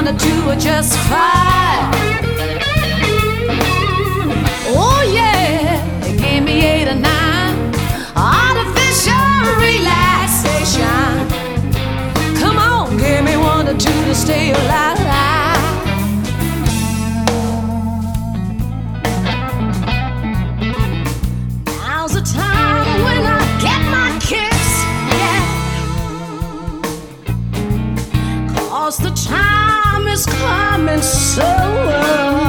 one or two are just fine. Oh yeah, give me 8 or 9. Artificial relaxation. Come on, give me one or two to stay alive. Now's the time when I get my kicks, yeah. 'Cause the time is coming so